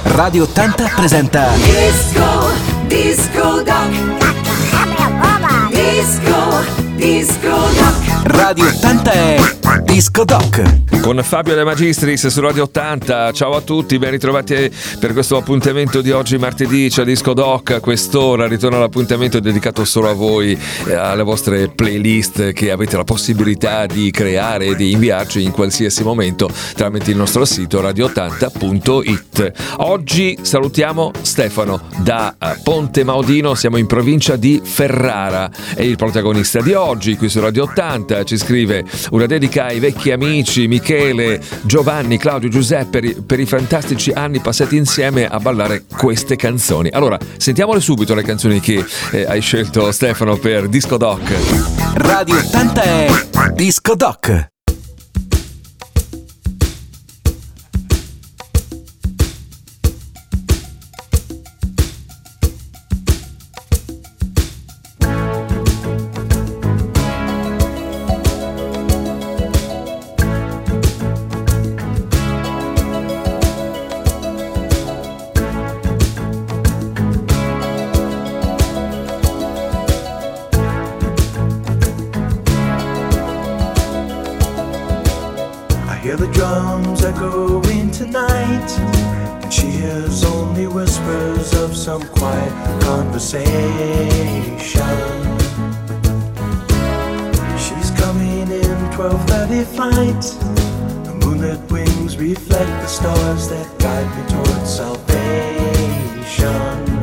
Radio 80 presenta Disco Doc. Disco Doc. Radio 80 è Disco Doc. Con Fabio De Magistris su Radio 80. Ciao a tutti, ben ritrovati per questo appuntamento di oggi martedì. C'è Disco Doc a quest'ora, ritorna l'appuntamento dedicato solo a voi, alle vostre playlist che avete la possibilità di creare e di inviarci in qualsiasi momento tramite il nostro sito radio80.it. Oggi salutiamo Stefano da Ponte Maudino, siamo in provincia di Ferrara, è il protagonista di oggi qui su Radio 80. Ci scrive una dedica ai vecchi amici Michele, Giovanni, Claudio, Giuseppe per i fantastici anni passati insieme a ballare queste canzoni. Allora, sentiamole subito le canzoni che hai scelto, Stefano, per Disco Doc. Radio 80 è Disco Doc. Hear the drums echoing tonight, and she hears only whispers of some quiet conversation. She's coming in 12:30 flight. The moonlit wings reflect the stars that guide me towards salvation.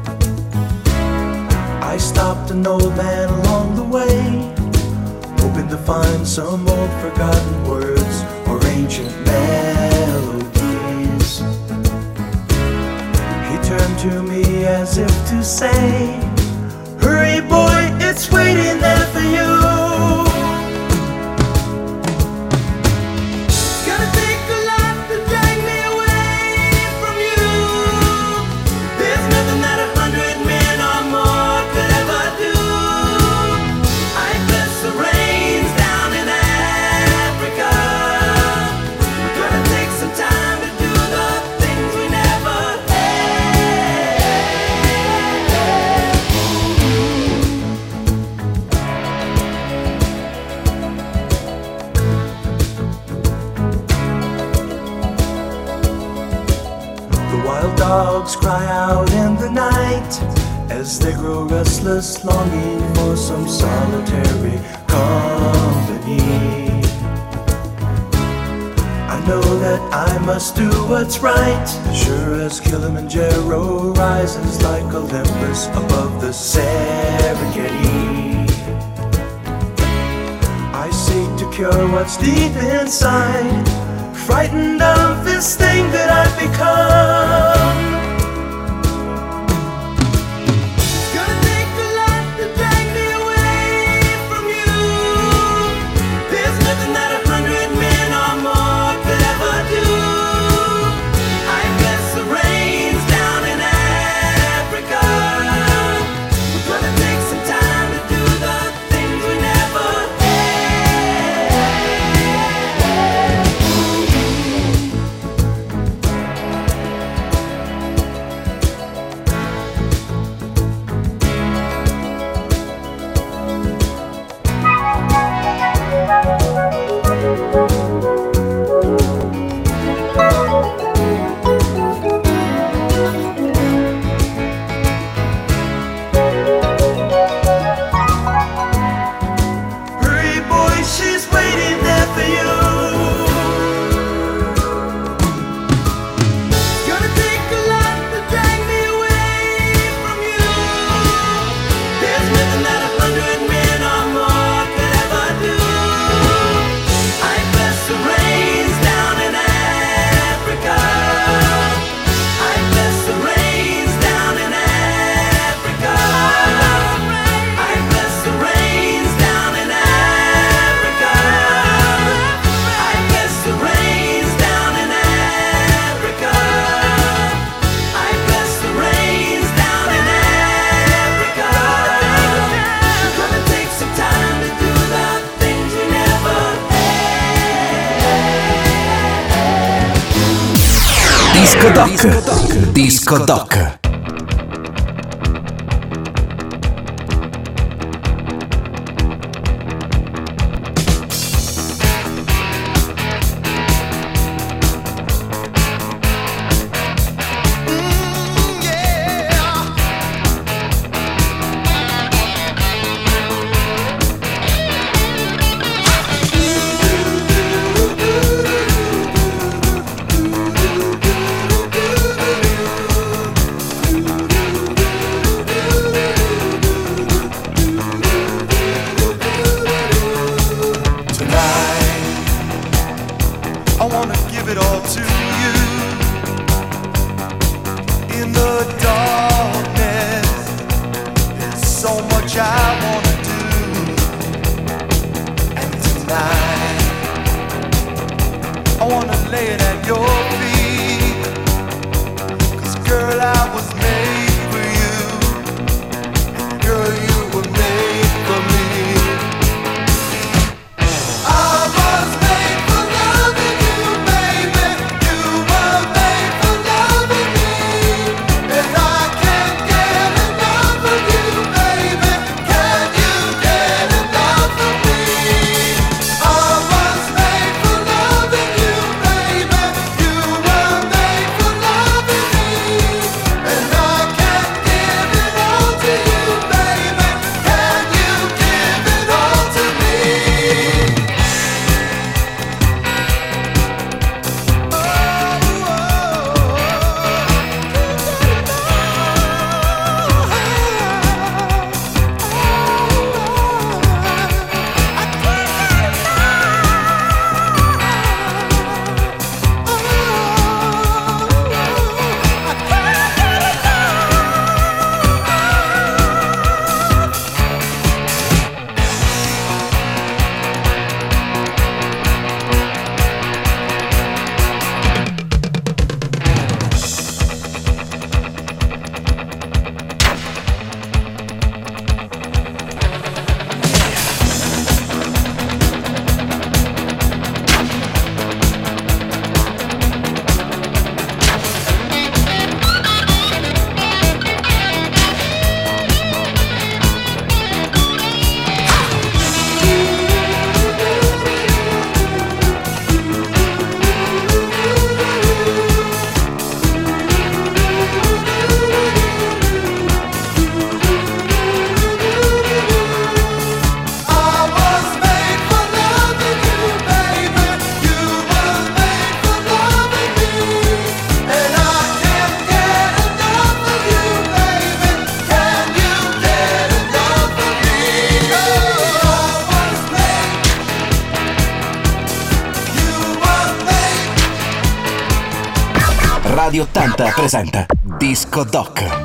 I stopped an old man along the way, hoping to find some old forgotten words or ancient melodies. He turned to me as if to say, hurry boy, it's waiting there for you. It's gonna take a lot to drag me away from you. There's nothing that 100 men or more could ever do. I bless the rains down in Africa. We're gonna take some time to do the things we never The wild dogs cry out in the night as they grow restless, longing for some solitary company. I know that I must do what's right, sure as Kilimanjaro rises like Olympus above the Serengeti. I seek to cure what's deep inside, frightened of this thing that I've become. It's gonna take a lot to drag me away from you. There's nothing that 100 men or more could ever do. I bless the rains down in Africa. We're gonna take some time to do the things we never had. Disco Doc. Disco Doc. Radio 80 presenta Disco Doc.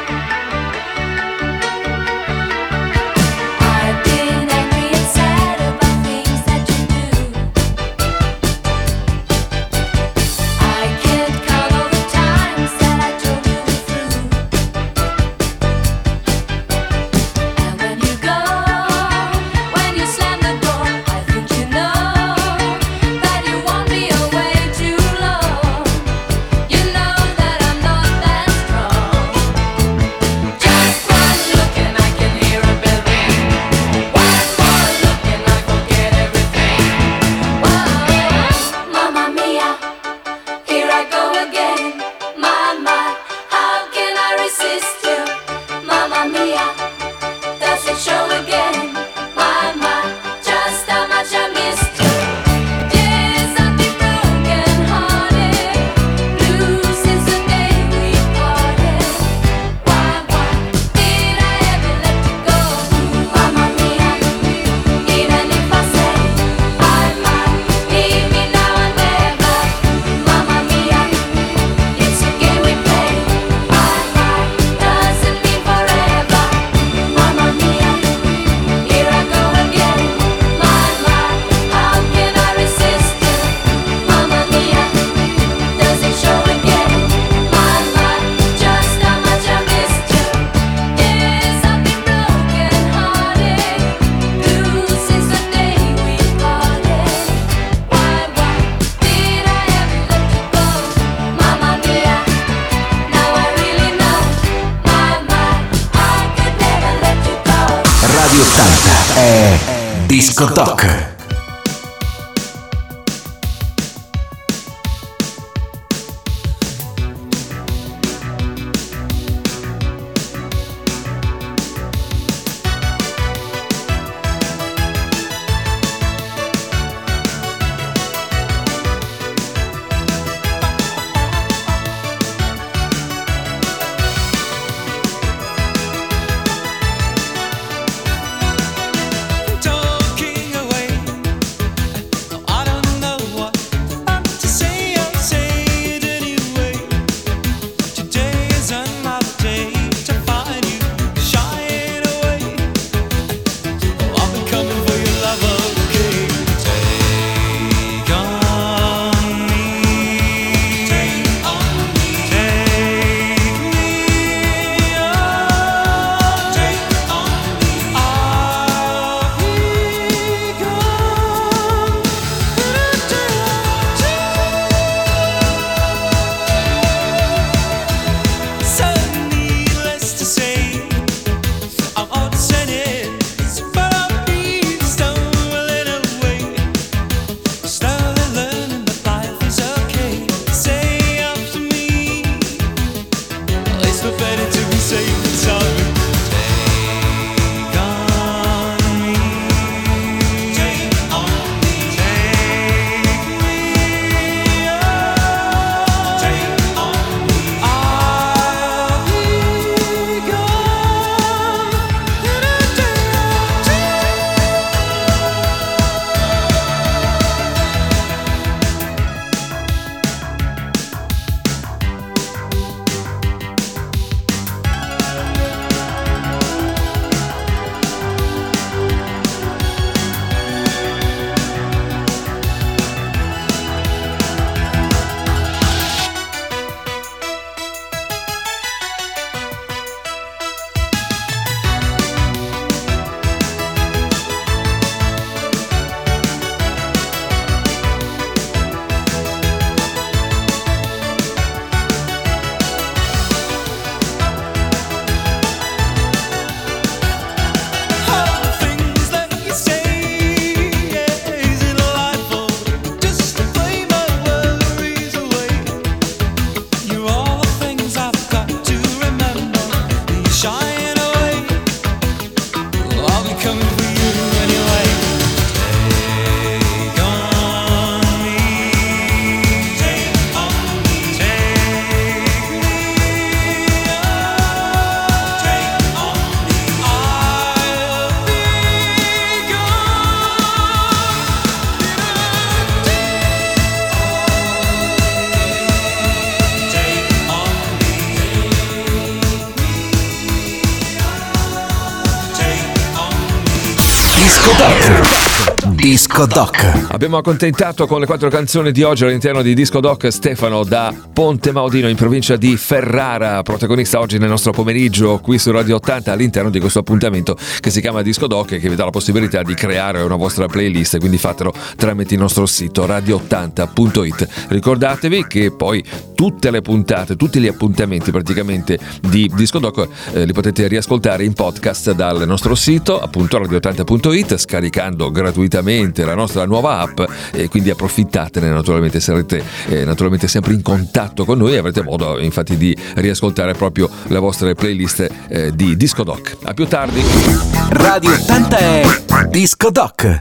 I've been angry and sad. Does it show again? My, just how much I missed you. Yes, I've been broken hearted, blue since the day we parted. Why did I ever let you go? Mamma mia, even if I say I might, leave me now and never. Mamma mia, it's a game we play. My, doesn't mean forever. Mamma mia, here I go again. My, how can I resist you? Mamma mia, does it show again? My, just how much I missed you. Yes, I've been broken hearted, blue since the day we parted. Why did I ever let you go? Mamma mia, now I really know. I could never let you go. Radio 80 è Disco Doc. Talking away, I don't know what to say. I'll say it anyway. Today is another day to find you shying away. I've been coming for your love, okay? Take on me, take on me, take me on, take on me. I'll be gone. So needless to say, I'm upset, but I'll be stumbling away. Slowly learning that life is okay. Say after me, it's no better to be safe than sorry. Take on me, take on me, take me on, take on me. I'll be gone in a day or two. All the things that you say, is it delightful just to play my worries away? You're all the things I've got to remember. You're shying away. I'll be coming for you anyway. Take on me, take on me, take me on, take on me. I'll be gone in a day. Take on me, take on me. Disco Doc. Disco Doc. Abbiamo accontentato con le 4 canzoni di oggi all'interno di Disco Doc Stefano da Ponte Maudino in provincia di Ferrara, protagonista oggi nel nostro pomeriggio qui su Radio 80 all'interno di questo appuntamento che si chiama Disco Doc e che vi dà la possibilità di creare una vostra playlist, quindi fatelo tramite il nostro sito radio80.it. Ricordatevi che poi tutte le puntate, tutti gli appuntamenti praticamente di Disco Doc li potete riascoltare in podcast dal nostro sito, appunto radio80.it, scaricando gratuitamente la nostra nuova app, e quindi approfittatene, naturalmente sarete naturalmente sempre in contatto con noi e avrete modo infatti di riascoltare proprio le vostre playlist di Disco Doc. A più tardi. Radio 80 è Disco Doc.